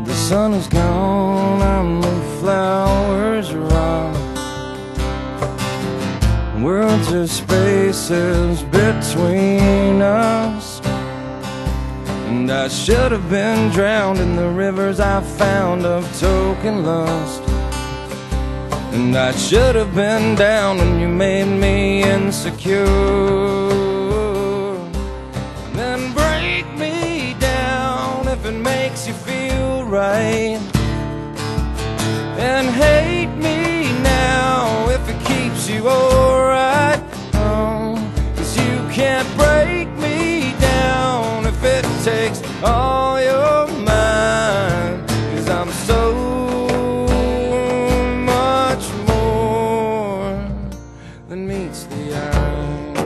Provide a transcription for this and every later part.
The sun is gone and the flowers rot. Worlds of spaces between us, and I should have been drowned in the rivers I found of token lust. And I should have been down when you made me insecure. And then break me down if it makes you feel right, and hate me now if it keeps you alright. Oh, 'cause you can't break me down if it takes all your mind. 'Cause I'm so much more than meets the eye.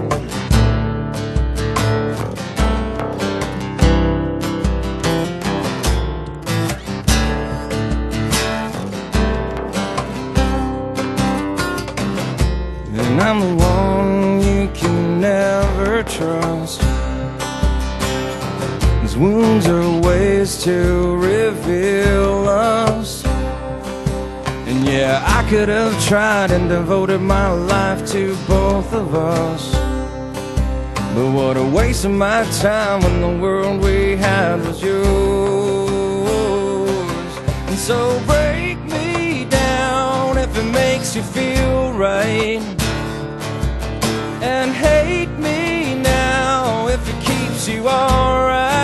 And I'm the one you can never trust. These wounds are ways to reveal us. And yeah, I could have tried and devoted my life to both of us, but what a waste of my time when the world we had was yours. And so break me down if it makes you feel right, and hate me now if it keeps you alright.